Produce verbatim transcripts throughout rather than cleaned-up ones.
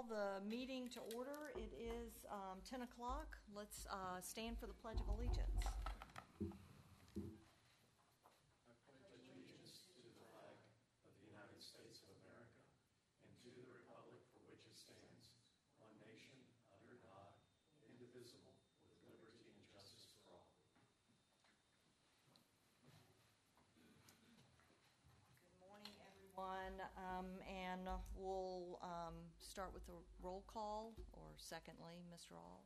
Call the meeting to order. It is um, ten o'clock. Let's uh, stand for the Pledge of Allegiance. I pledge allegiance to the flag of the United States of America and to the republic for which it stands, one nation, under God, indivisible, with liberty and justice for all. Good morning, everyone. Um, and we'll um, start with the roll call, or secondly, Mister All.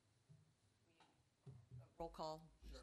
Roll call. Sure.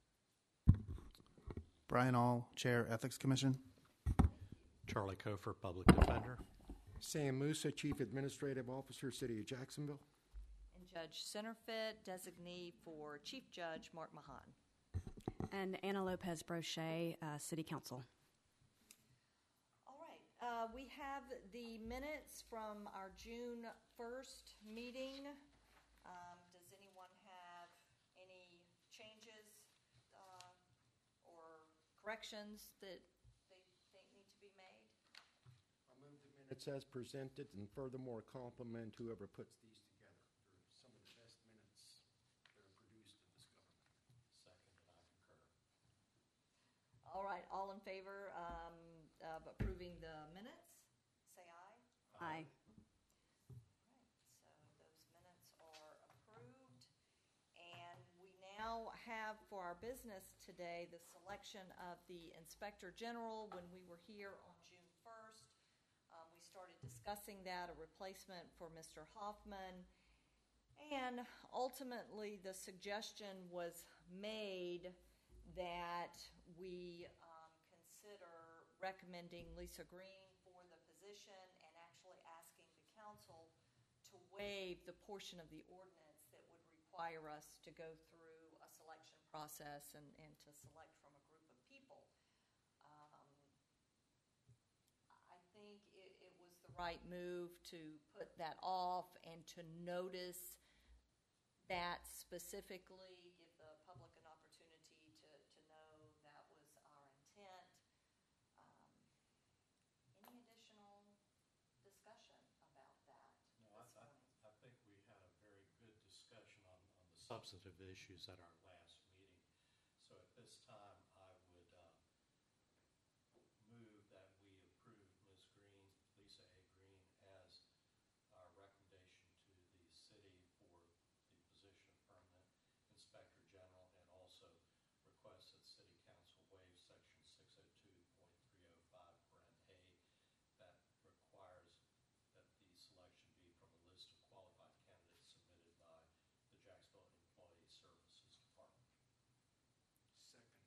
Brian All, Chair, Ethics Commission. Charlie Kofer, Public Defender. Sam Musa, Chief Administrative Officer, City of Jacksonville. And Judge Centerfit, designee for Chief Judge Mark Mahan. And Anna Lopez Brochet, uh, City Council. All right. Uh, we have the minutes from our June first meeting. Um, does anyone have any changes uh, or corrections that they think need to be made? I'll move the minutes as presented and furthermore compliment whoever puts these together. They're some of the best minutes that are produced in this government. Second, and I concur. All right. All in favor um, of approving the minutes, say aye. Aye. All right, so those minutes are approved. And we now have for our business today the selection of the Inspector General. When we were here on June first, um, we started discussing that, a replacement for Mister Hoffman. And ultimately, the suggestion was made that we um, consider recommending Lisa Green for the position and actually asking the council to waive the portion of the ordinance that would require us to go through a selection process and, and to select from a group of people. Um, I think it, it was the right move to put that off and to notice that specifically, give the public an opportunity to, to know that was our intent. Um, any additional discussion about that? No, I, I, I think we had a very good discussion on, on the substantive issues at our last meeting. So at this time, I would uh, move that we approve Miz Green, Lisa A. Green, as our recommendation to the city for the position of permanent Inspector General, and also request that City Council waive Section six oh two point three oh five, parent A, that requires that the selection be from a list of qualified candidates submitted by the Jacksonville Employee Services Department. Second.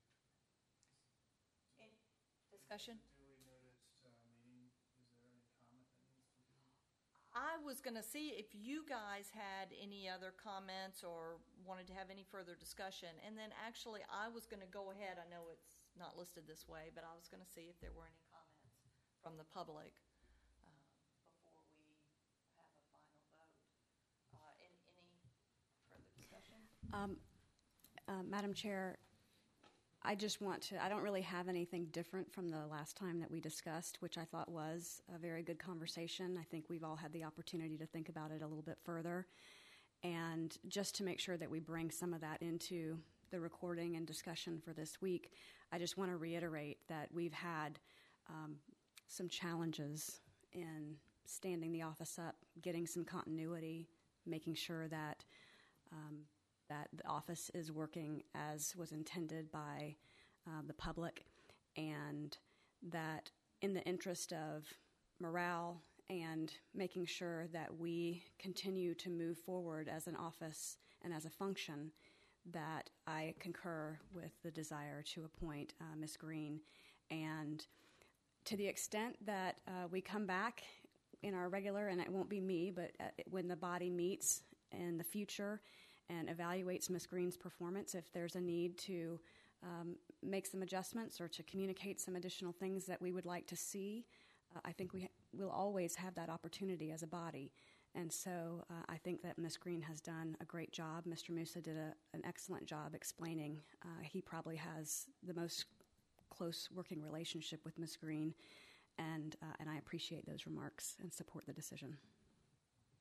Any discussion? Duly noticed uh, meeting. Is there any comment that needs to be? I was going to see if you guys had any other comments or wanted to have any further discussion. And then actually, I was going to go ahead. I know it's not listed this way, but I was going to see if there were any comments from the public uh, before we have a final vote. Uh, any, any further discussion? Um, uh, Madam Chair, I just want to, I don't really have anything different from the last time that we discussed, which I thought was a very good conversation. I think we've all had the opportunity to think about it a little bit further. And just to make sure that we bring some of that into the recording and discussion for this week, I just want to reiterate that we've had um, some challenges in standing the office up, getting some continuity, making sure that um, that the office is working as was intended by uh, the public, and that in the interest of morale and making sure that we continue to move forward as an office and as a function, that I concur with the desire to appoint uh, Miz Green. And to the extent that uh, we come back in our regular, and it won't be me, but uh, when the body meets in the future and evaluates Miz Green's performance, if there's a need to um, make some adjustments or to communicate some additional things that we would like to see, uh, I think we ha- will always have that opportunity as a body. And so uh, I think that Miz Green has done a great job. Mister Musa did a, an excellent job explaining. Uh, he probably has the most close working relationship with Miz Green, and uh, and I appreciate those remarks and support the decision.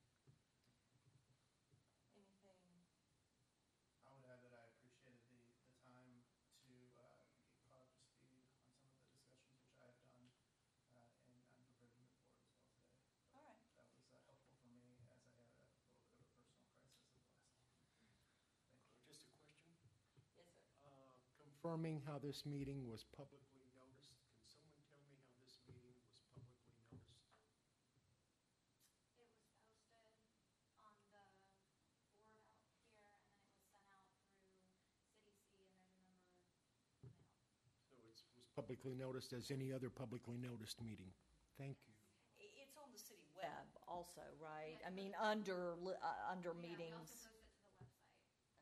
confirming how this meeting was publicly noticed. Can someone tell me how this meeting was publicly noticed? It was posted on the board out here, and then it was sent out through C D C, and there's a number of email. So it was publicly noticed as any other publicly noticed meeting. Thank you. I- It's on the city web also, right? I mean, under, li- uh, under Yeah, we meetings. also post it to the website.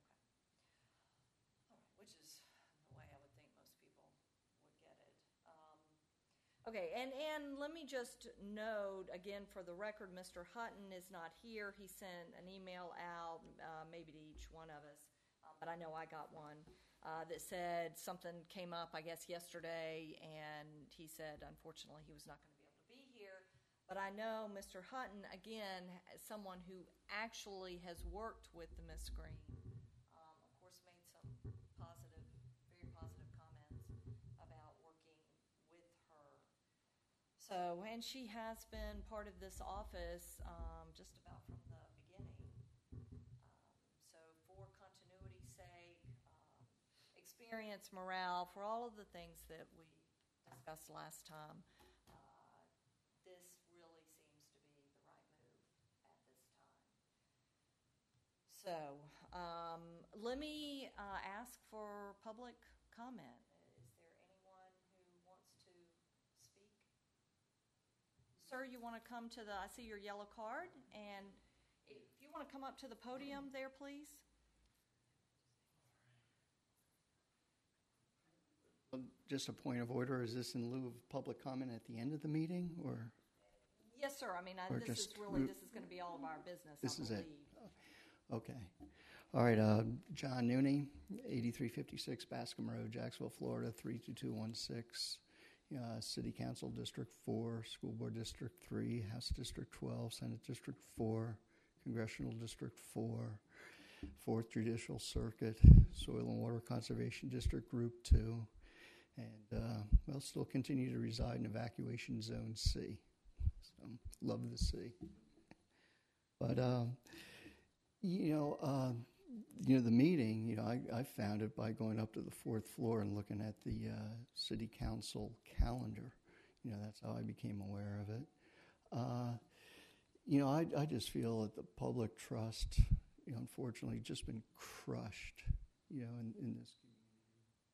All right, which is the way I would think most people would get it. Um, Okay, and, and let me just note, again, for the record, Mister Hutton is not here. He sent an email out, uh, maybe to each one of us, uh, but I know I got one, uh, that said something came up, I guess, yesterday, and he said, unfortunately, he was not going to be able to be here. But I know Mister Hutton, again, as someone who actually has worked with the Miss Green, um, of course, made some positive, very positive comments about working with her. So, and she has been part of this office um, just about from the beginning. Um, so, for continuity's sake, um, experience, morale, for all of the things that we discussed last time, uh, this really seems to be the right move at this time. So, um, let me uh, ask for public comment. Is there anyone who wants to speak? Sir, you want to come to the, I see your yellow card, and if you want to come up to the podium there, please. Um, Just a point of order, is this in lieu of public comment at the end of the meeting, or Yes, sir. I mean, I, Or this is just really, ru- this is going to be all of our business, this I is believe. it? Okay. All right, uh, John Nooney, eighty-three fifty-six Bascom Road, Jacksonville, Florida, three two two one six. Uh, City Council District four, School Board District three, House District twelve, Senate District four, Congressional District four, fourth Judicial Circuit, Soil and Water Conservation District Group two, and uh, well, still continue to reside in Evacuation Zone C. So, love the sea. But, um, you know, uh, you know, the meeting, you know, I, I found it by going up to the fourth floor and looking at the uh, city council calendar. You know, that's how I became aware of it. Uh, you know, I, I just feel that the public trust, you know, unfortunately just been crushed, you know, in, in this community.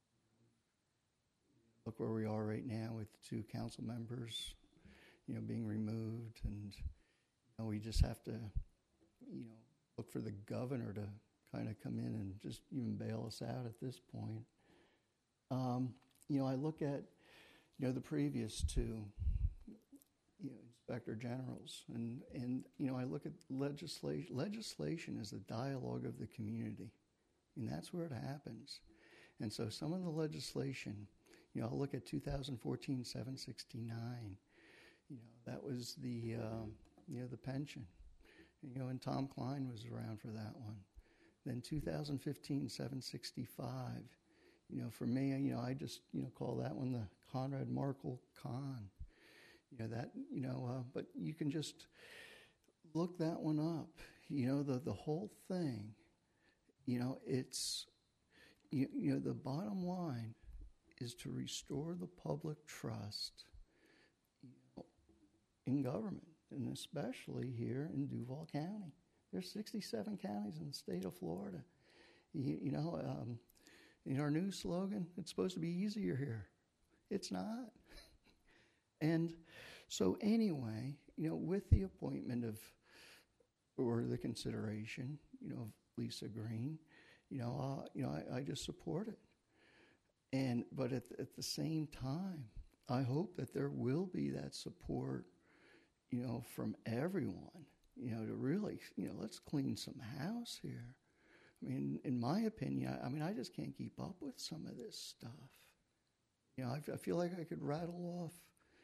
Look where we are right now with two council members, you know, being removed, and you know, we just have to, you know, look for the governor to kind of come in and just even bail us out at this point. Um, you know, I look at, you know, the previous two, you know, inspector generals, and, and you know, I look at legislation. Legislation is the dialogue of the community, and that's where it happens. And so some of the legislation, you know, I'll look at two thousand fourteen seven sixty-nine. You know, that was the, um, you know, the pension. You know, and Tom Klein was around for that one. Then two thousand fifteen seven sixty-five. You know, for me, you know, I just, you know, call that one the Conrad Markle Con. You know, that, you know, uh, but you can just look that one up. You know, the, the whole thing, you know, it's, you, you know, the bottom line is to restore the public trust, you know, in government, and especially here in Duval County. There's sixty-seven counties in the state of Florida. You, you know, um, in our new slogan, it's supposed to be easier here. It's not. And so anyway, you know, with the appointment of, or the consideration, you know, of Lisa Green, you know, uh, you know, I, I just support it. And but at at the same time, I hope that there will be that support, you know, from everyone, you know, to really, you know, let's clean some house here. I mean, in my opinion, I, I mean, I just can't keep up with some of this stuff. You know, I, I feel like I could rattle off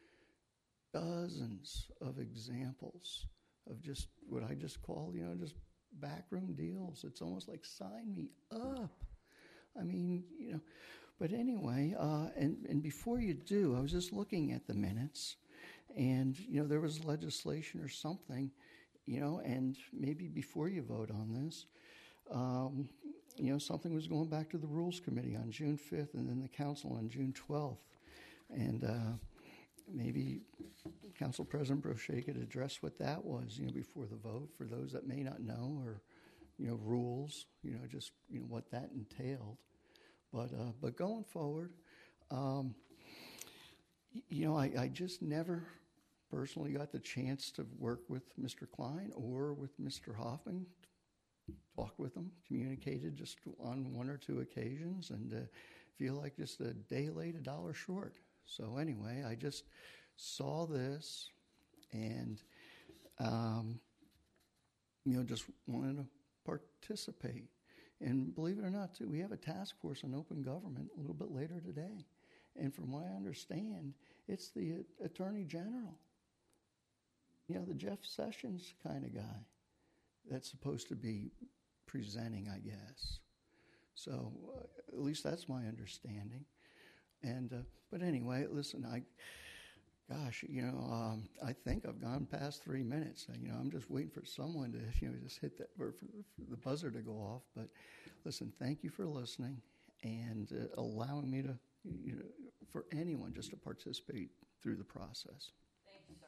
dozens of examples of just what I just call, you know, just backroom deals. It's almost like sign me up. I mean, you know, but anyway, uh, and, and before you do, I was just looking at the minutes, and, you know, there was legislation or something, you know, and maybe before you vote on this, um, you know, something was going back to the Rules Committee on June fifth and then the council on June twelfth. And uh, maybe Council President Brochet could address what that was, you know, before the vote for those that may not know, or, you know, rules, you know, just, you know, what that entailed. But, uh, but going forward, um, y- you know, I, I just never personally got the chance to work with Mister Klein or with Mister Hoffman, talked with them, communicated just on one or two occasions, and uh, feel like just a day late, a dollar short. So anyway, I just saw this and, um, you know, just wanted to participate. And believe it or not, too, we have a task force on open government a little bit later today. And from what I understand, it's the Attorney General, you know, the Jeff Sessions kind of guy that's supposed to be presenting, I guess. So uh, at least that's my understanding. And uh, but anyway, listen, I, gosh, you know, um, I think I've gone past three minutes. You know, I'm just waiting for someone to, you know, just hit that, or for, for the buzzer to go off. But listen, thank you for listening and uh, allowing me to, you know, for anyone just to participate through the process. Thank you, sir.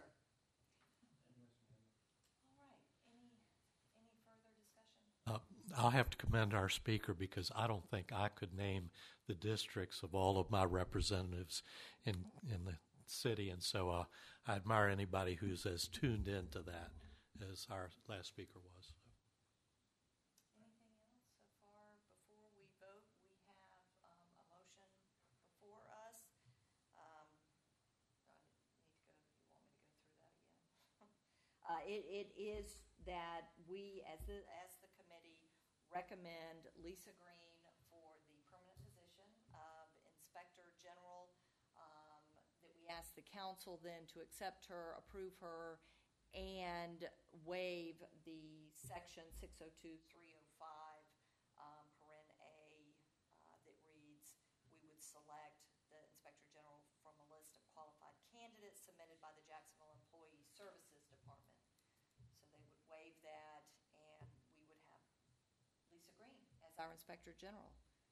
All right. Any, any further discussion? Uh, I'll have to commend our speaker because I don't think I could name the districts of all of my representatives in in the city, and so uh, I admire anybody who's as tuned into that as our last speaker was. Anything else so far? Before we vote, we have um, a motion before us. Um, I need to go. You want me to go through that again? uh, it, it is that we, as the as the committee, recommend Lisa Green for the permanent position of Inspector General. Um, that we ask the council then to accept her, approve her, and waive the section six oh two three oh five, um, paren A, uh, that reads, we would select the Inspector General from a list of qualified candidates submitted by the Jacksonville Employee Services Department. So they would waive that, and we would have Lisa Green as our Inspector General.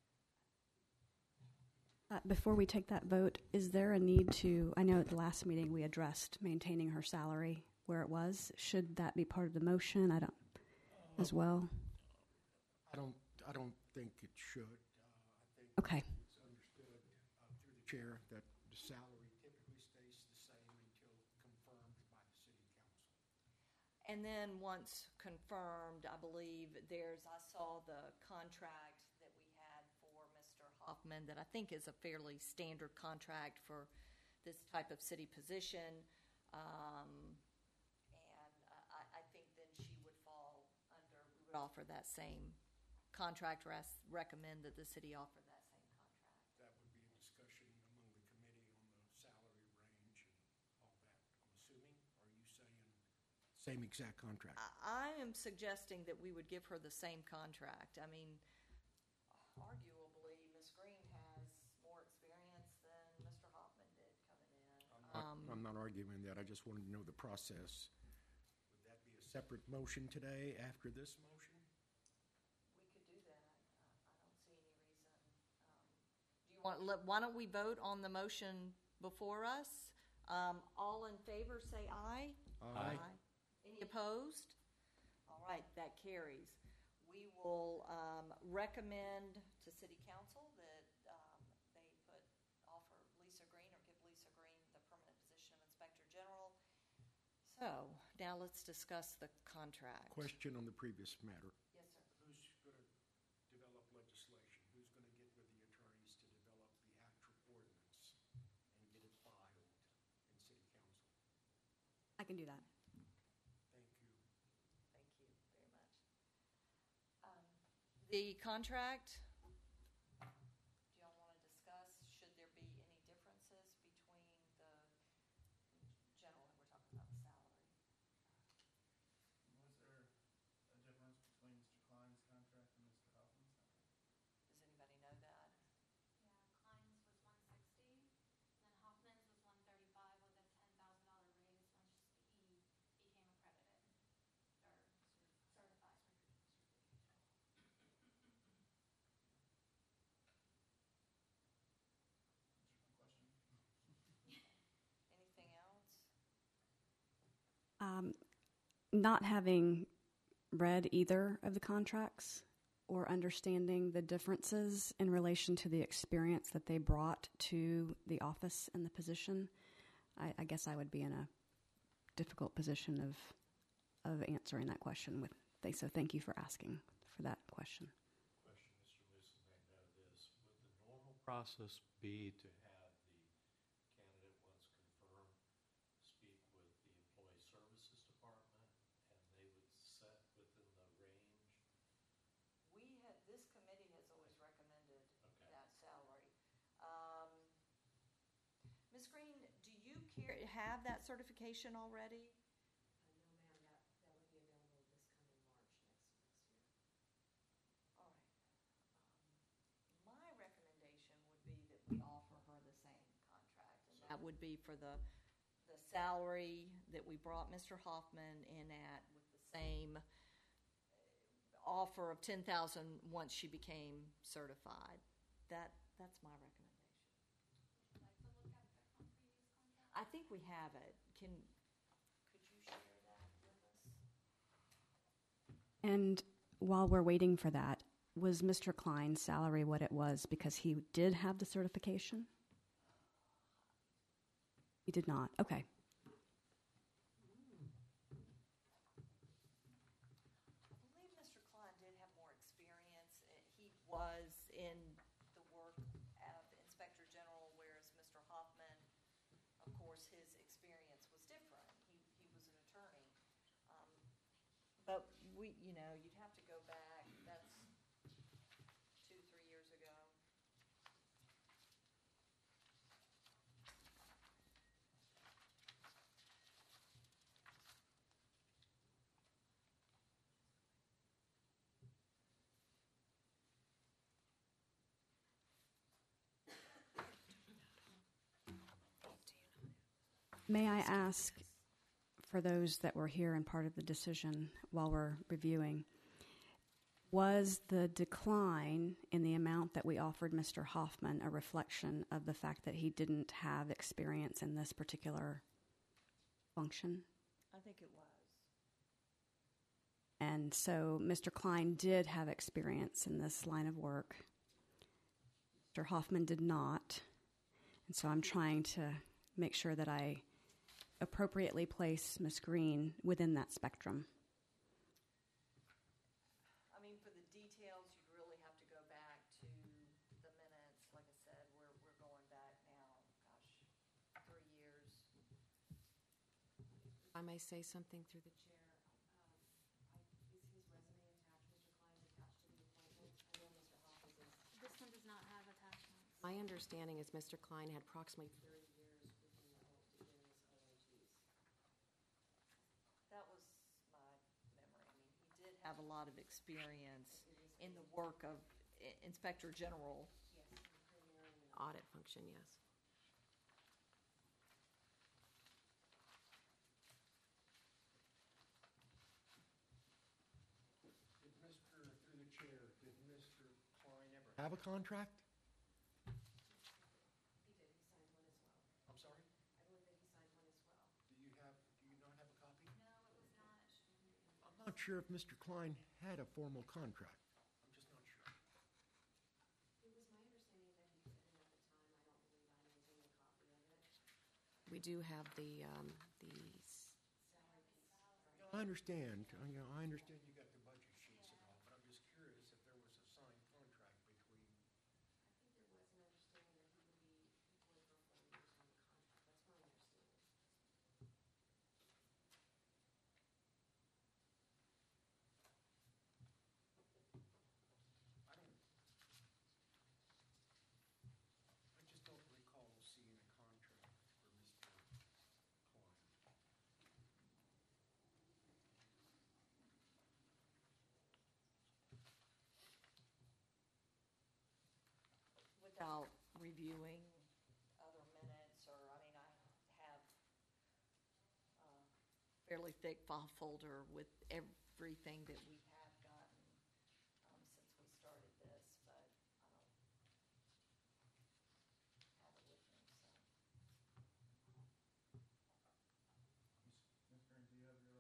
Uh, before we take that vote, is there a need to, I know at the last meeting we addressed maintaining her salary where it was. Should that be part of the motion? I don't, as well? I don't, I don't think it should. Uh, I think Okay. it's understood uh, through the chair that the salary typically stays the same until confirmed by the city council. And then once confirmed, I believe there's, I saw the contract that we had for Mister Hoffman that I think is a fairly standard contract for this type of city position. Um, and I, I think then she would fall under, we would offer that same contract, or ask, recommend that the city offer that same contract. That would be a discussion among the committee on the salary range and all that, I'm assuming? Or are you saying same exact contract? I, I am suggesting that we would give her the same contract. I mean, arguably, Miz Green has more experience than Mister Hoffman did coming in. I'm not, Um, I'm not arguing that. I just wanted to know the process. Would that be a separate motion today after this motion? We could do that. I, I don't see any reason. Um, do you want? Let, why don't we vote on the motion before us? Um, all in favor, say aye. Aye. Any opposed? All right, that carries. We will um, recommend to City Council that um, they put offer Lisa Green or give Lisa Green the permanent position of Inspector General. So now let's discuss the contract. Question on the previous matter. Yes, sir. Who's going to develop legislation? Who's going to get with the attorneys to develop the actual ordinance and get it filed in city council? I can do that. Thank you. Thank you very much. Um, The contract, do y'all want to discuss, should there be any differences between the, generally, we're talking about the salary. Was there a difference between Mister Klein's contract and Mister Hoffman's contract? Does anybody know that? Yeah, Klein's was one sixty, and then Hoffman's was one thirty-five with a ten thousand dollar raise once he became accredited or certified. Um, not having read either of the contracts or understanding the differences in relation to the experience that they brought to the office and the position, I, I guess I would be in a difficult position of of answering that question with they. So thank you for asking for that question. Question, Mister Newsom may know this. Would the normal process be to have the candidate, once confirmed, speak with the Employee Services Department, and they would set within the range? We had, this committee has always recommended Okay. that salary. Um, Miz Green, do you care, have that certification already? All right. Um, My recommendation would be that we offer her the same contract, and that would be for the, the salary that we brought Mister Hoffman in at, with the same offer of ten thousand once she became certified. That, that's my recommendation. Would you like to look at the con- previous contract? I think we have it. Can, could you share that with us? And while we're waiting for that, was Mister Klein's salary what it was because he did have the certification? He did not. Okay. I believe Mister Klein did have more experience. Uh, He was in the work of Inspector General, whereas Mister Hoffman, of course, his experience was different. He, he was an attorney. Um, But we, you know, you'd have to go back, that's two, three years ago. May I ask, for those that were here and part of the decision while we're reviewing, was the decline in the amount that we offered Mister Hoffman a reflection of the fact that he didn't have experience in this particular function? I think it was. And so Mister Klein did have experience in this line of work. Mister Hoffman did not. And so I'm trying to make sure that I appropriately place Miz Green within that spectrum. I mean, for the details, you'd really have to go back to the minutes. Like I said, we're, we're going back now, gosh, three years. I may say something through the chair. Um, I- Is his resume attached, Mister Klein's attached to the appointment? I know Mister Hoffman's is. This one does not have attachments. My understanding is Mister Klein had approximately thirty years within the O- within his O I Gs. That was my memory. I mean, he did have a lot of experience in the work of I- Inspector General. Yes, primarily in the audit function, yes. Did Mister Through the chair, did Mister Klein ever have a contract? He did, he signed one as well. I'm sorry? I believe that he signed one as well. Do you have, do you not have a copy? No, it was not. I'm not sure if Mister Klein had a formal contract. I'm just not sure. It was my understanding that he didn't at the time. I don't believe I maintain a copy of it. We do have the, um, the s- salary piece. I understand, uh, you know, I understand you got the budget sheets and all, but I'm just curious if there was a signed contract between, I think there was an understanding that he would be employed for four years on the contract. That's my understanding. I don't, I just don't recall seeing a contract for Mister Klein. Without reviewing other minutes, or, I mean, I have a fairly thick file folder with everything that we have gotten um, since we started this, but I don't have it with me, so. Miz Green, do you have your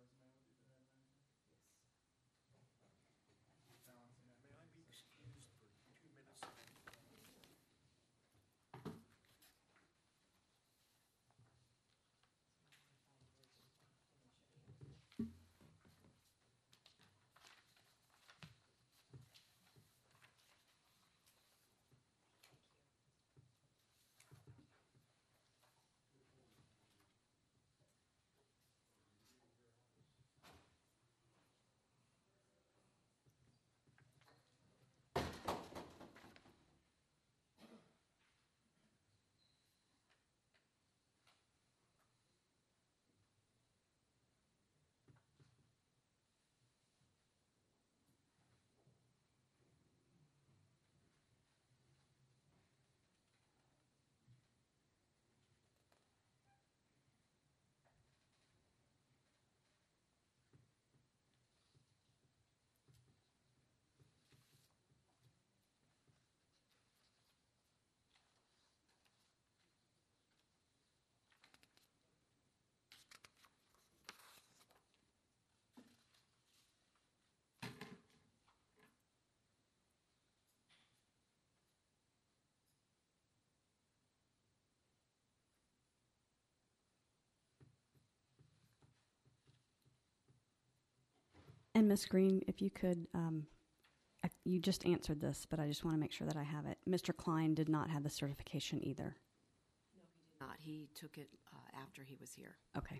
And Miz Green, if you could, um, I- you just answered this, but I just want to make sure that I have it. Mister Klein did not have the certification either. Not, he took it uh, after he was here. Okay.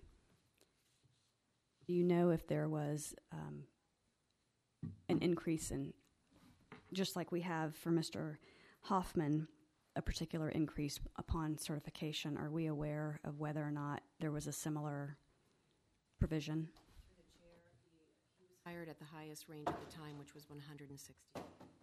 Do you know if there was um, an increase in, just like we have for Mister Hoffman, a particular increase upon certification? Are we aware of whether or not there was a similar provision? Hired at the highest range at the time, which was one hundred sixty.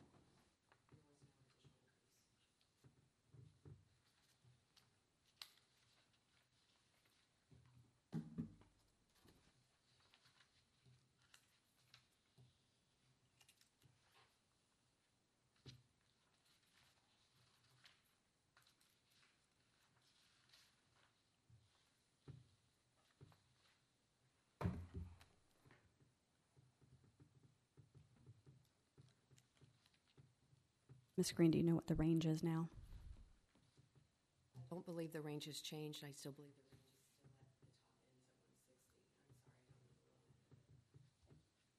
Miz Green, do you know what the range is now? I don't believe the range has changed. I still believe the range is still at the top ends at one sixty. I'm sorry, I don't know the low end.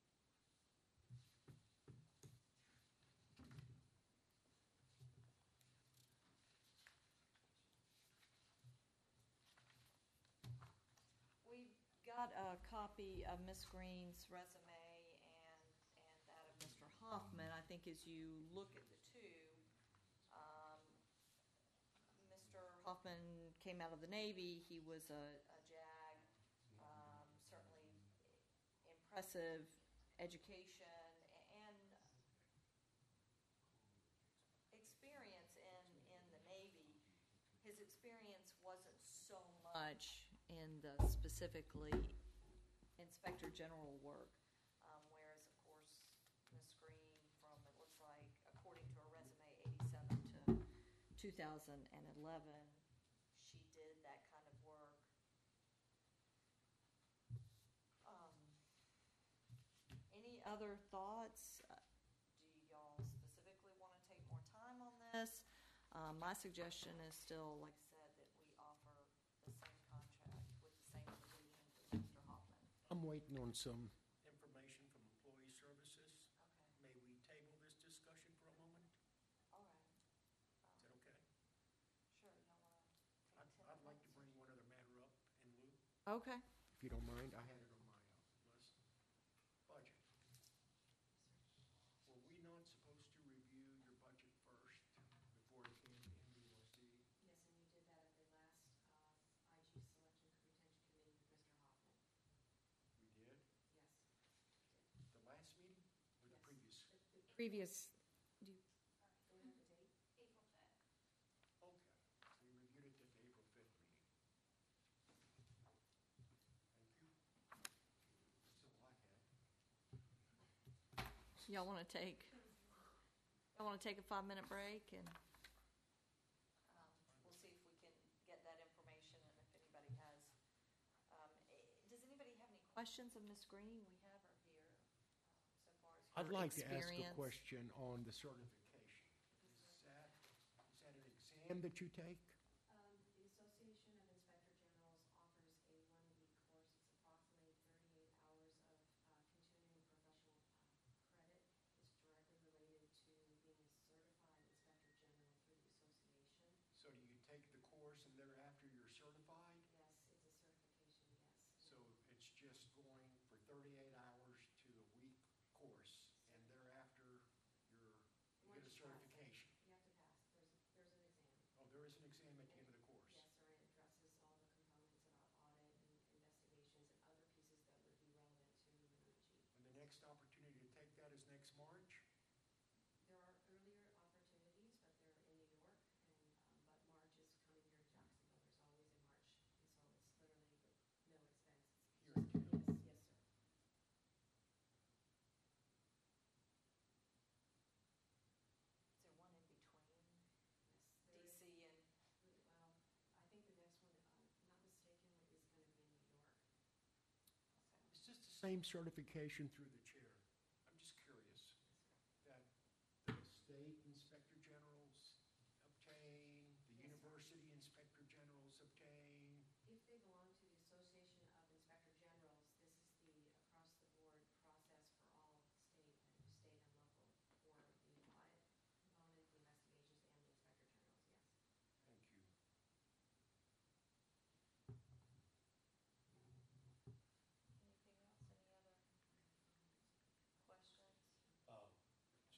We've got a copy of Miz Green's resume and, and that of Mister Hoffman. I think as you look at the two, um, Mister Hoffman came out of the Navy. He was a, a JAG, um, certainly impressive education and experience in, in the Navy. His experience wasn't so much in the specifically Inspector General work, um, whereas, of course, Miz Green, from it looks like, according to her resume, eighty-seven to two thousand eleven, she did that kind of work. Um, any other thoughts? Uh, do y'all specifically want to take more time on this? Um, my suggestion is still, like I said, that we offer the same contract with the same provisions as Mister Hoffman. I'm waiting on some information from Employee Services. Okay, May we table this discussion for a moment? all right. Is that okay? Sure, you don't want to take I'd, ten I'd like to minutes? bring one other matter up in lieu, Okay. if you don't mind. I had it on my uh, list. Budget. Were we not supposed to review your budget first before it came to M B O C? Yes, and you did that at the last uh, I G Selection Retention Committee with Mister Hoffman. We did? Yes. The last meeting or the Yes. previous? The previous, do you, Do we have the date? April fifth. Okay. We reviewed it at the April fifth meeting. Thank you. That's all I had. Y'all want to take, y'all want to take a five-minute break, and um, we'll see if we can get that information, and if anybody has, um, eh, does anybody have any questions of Miz Green? We have her here um, so far as her I'd like to ask a experience. question on the certification. Is that, is that an exam that you take? Um, the Association of Inspector Generals offers a one-week course. It's approximately thirty-eight hours of uh, continuing professional uh, credit. It's directly related to being a certified Inspector General through the association. So do you take the course and thereafter you're certified? Yes, it's a certification, yes. So it's just going for thirty-eight hours to a week course, and thereafter you're, you get a Once you pass. certification? You have to pass. There's, there's an exam. Oh, there is an exam at the end of the course? Yes, sir, and it addresses all the components about audit and investigations and other pieces that would be relevant to an I G. And the next opportunity to take that is next March? There are earlier opportunities, but they're in New York, and, um, but March is coming here to Jacksonville. There's always a March, and so it's literally with no expense. Here in Yes, Canada? yes, sir. Is there one in between Yes, D there is. C and? Well, I think the next one, uh, not mistakenly, is going to be in New York. Is this the same certification through the chair? I'm just curious. That the state inspector generals obtain, the university inspector generals obtain? If they belong to the Association of Inspector Generals, this is the across-the-board process for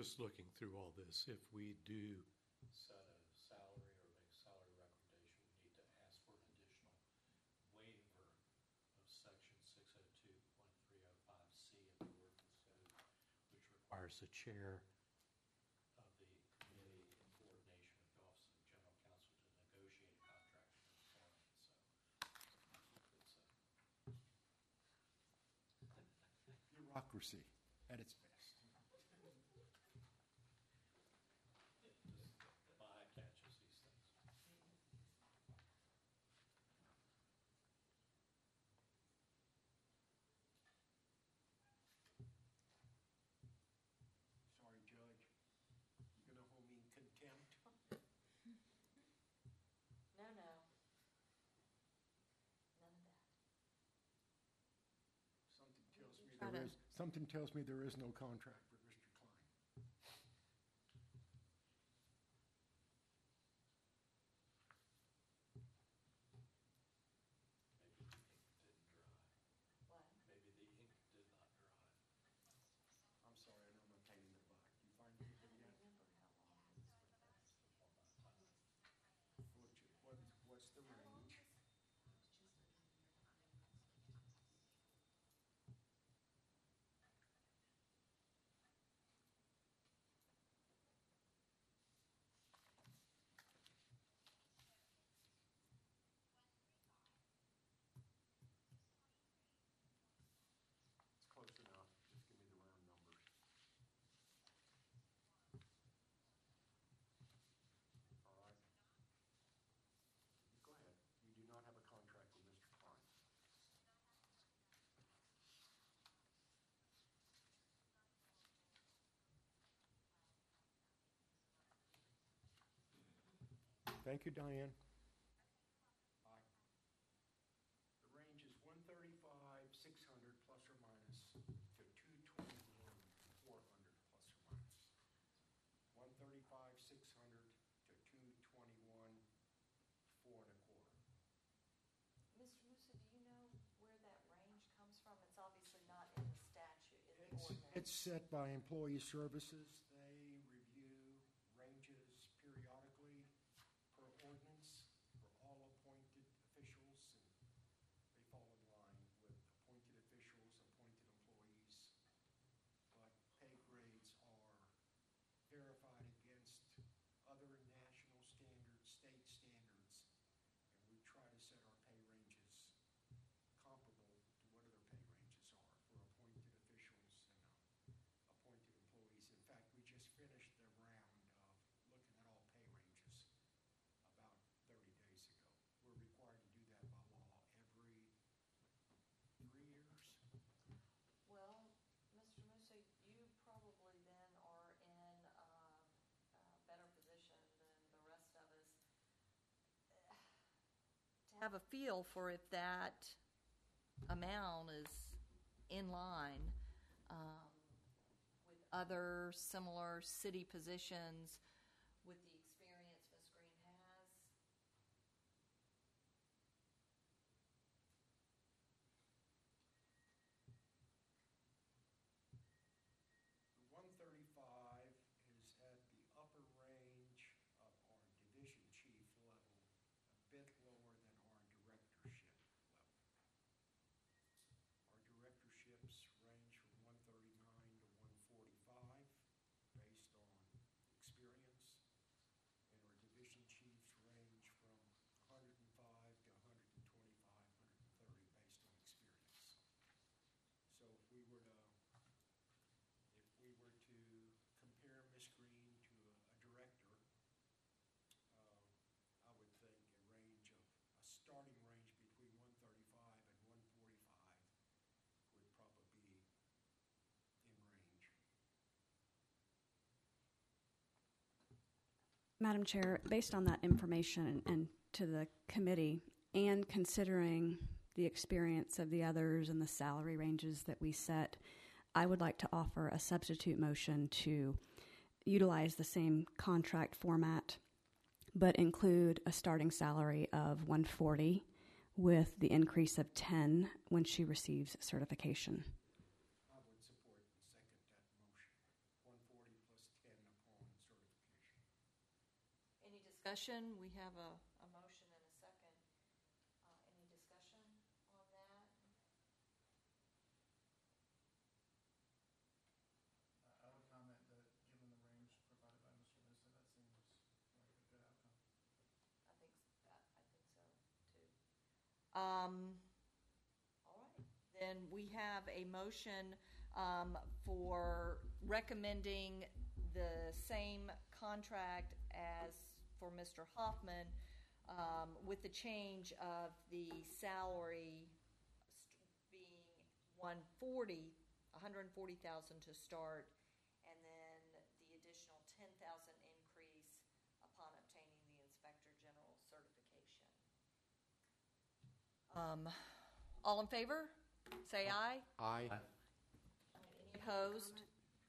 Just looking through all this, if we do set a salary or make a salary recommendation, we need to ask for an additional waiver of section six oh two point three oh five C of the ordinance code, which requires the chair of the committee in coordination with the Office of General Counsel to negotiate a contract with the client. So it's a Bureaucracy at its best. by catches these things. Sorry, Judge. You're going to hold me in contempt? No, no. None of that. Something tells me Try there to- is, something tells me there is no contract with Mister Klein. Maybe the ink didn't dry. What? Maybe the ink did not dry. I'm sorry, I know I'm a pain in the butt. You find anything yet? Remember how long this was supposed to On my time. What's your- what is- What's the range? It's close enough. Just give me the round numbers. All right. Go ahead. You do not have a contract with Mister Klein. Thank you, Diane. Aye. The range is one thirty-five, six hundred plus or minus to two twenty-one, four hundred plus or minus. one thirty-five, six hundred to two twenty-one, four and a quarter. Mister Musa, do you know where that range comes from? It's obviously not in the statute, in the It's, ordinance. it's set by Employee Services. They review ranges periodically per ordinance for all appointed officials, and they fall in line with appointed officials, appointed employees. But pay grades are verified against other national standards, state standards, and we try to set our pay ranges comparable to what other pay ranges are for appointed officials and uh, appointed employees. In fact, we just finished the round of looking at all pay ranges about thirty days ago. We're required to do that by law every three years. Well, Mister Musa, you probably then are in um, a better position than the rest of us to have a feel for if that amount is in line um, with other similar city positions with the experience Miz Green has. The one thirty-five is at the upper range of our division chief level, a bit lower than our directorship level. Our directorships range from one thirty-nine to one forty-five based on experience, and our division chiefs range from one oh five to one twenty-five, one thirty based on experience. So if we were to if we were to compare Miss Green to a, a director, uh, I would think a range of, a starting range between one thirty-five and one forty-five would probably be in range. Madam Chair, based on that information and to the committee, and considering the experience of the others and the salary ranges that we set, I would like to offer a substitute motion to utilize the same contract format, but include a starting salary of one forty with the increase of ten when she receives certification. I would support and second that motion. one forty plus discussion? We have a, a motion and a second. Uh, Any discussion on that? I I would comment that, given the range provided by Mister Musa, that seems like a good outcome. I think, s- I I think so, too. Um, all right, then we have a motion um, for recommending the same contract as for Mister Hoffman, um, with the change of the salary st- being one forty, one hundred forty thousand to start, and then the additional ten thousand increase upon obtaining the Inspector General certification. Um, all in favor? Say aye. Aye. Any opposed?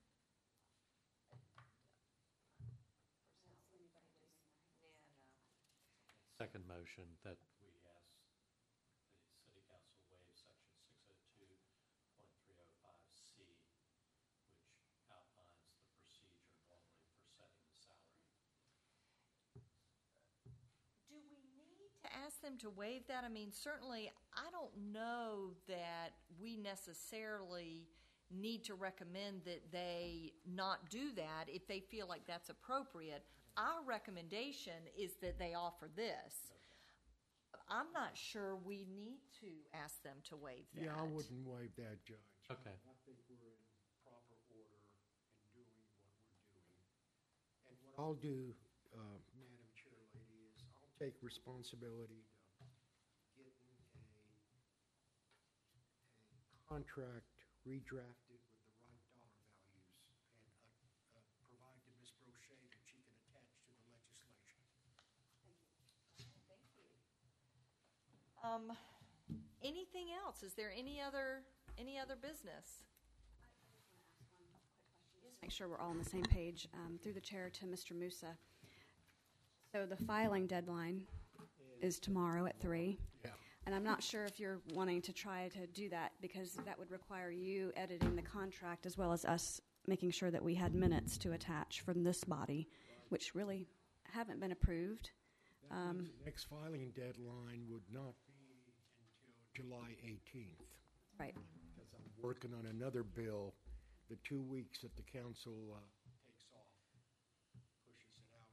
Second motion that we ask the city council waive section six oh two point three oh five C, which outlines the procedure normally for setting the salary. Do we need to ask them to waive that? I mean, certainly, I don't know that we necessarily need to recommend that they not do that if they feel like that's appropriate. Our recommendation is that they offer this. I'm not sure we need to ask them to waive that. Yeah, I wouldn't waive that, Judge. Okay. I think we're in proper order in doing what we're doing. And what I'll do, uh, Madam Chair Lady, is I'll take responsibility to getting a, a contract redrafted with the right dollar values and uh, uh, provide to Miz Brochet that she can attach to the legislation. Thank you. Um, anything else? Is there any other, any other business? Make sure we're all on the same page, um, through the chair to Mister Musa. So the filing deadline is tomorrow at three. Yeah. And I'm not sure if you're wanting to try to do that, because that would require you editing the contract as well as us making sure that we had minutes to attach from this body, which really haven't been approved. That Um, means the next filing deadline would not be until July eighteenth. Right. Because I'm working on another bill, the two weeks that the council uh, takes off, pushes it out.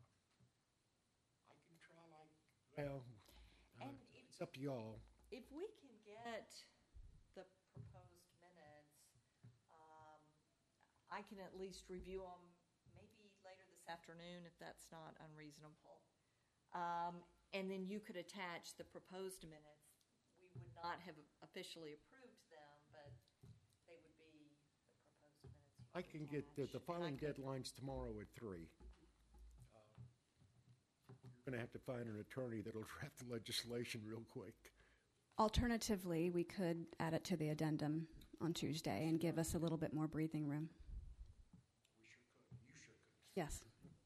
Uh, I can try like, well, uh, And if- it's up to y'all. If we can get the proposed minutes, um, I can at least review them maybe later this afternoon, if that's not unreasonable. Um, and then you could attach the proposed minutes. We would not have officially approved them, but they would be the proposed minutes. you I could can get, the, attach. the And I filing could- deadline's tomorrow at three. Um, You're going to have to find an attorney that'll draft the legislation real quick. Alternatively, we could add it to the addendum on Tuesday and give us a little bit more breathing room. We sure could, you sure could. Yes.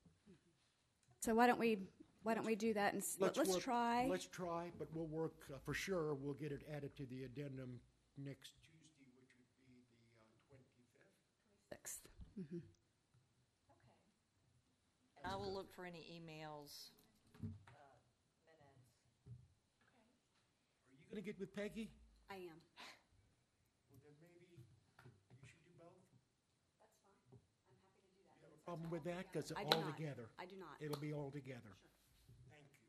So why don't we, why don't we do that and s- let's work- try. Let's try, but we'll work, uh, for sure, we'll get it added to the addendum next Tuesday, which would be the uh, twenty-fifth. Sixth. Mhm. Okay. And I will look for any emails, uh, minutes. Okay. Are you going to get with Peggy? I am. Well, then maybe you should do both. That's fine. I'm happy to do that. You have a problem with that? Because I it's do all not. together. I do not. It'll be all together. Thank you.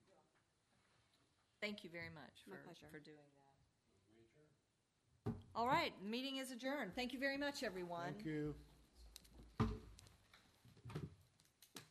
Thank you very much My for, pleasure. for doing that. All right, meeting is adjourned. Thank you very much, everyone. Thank you.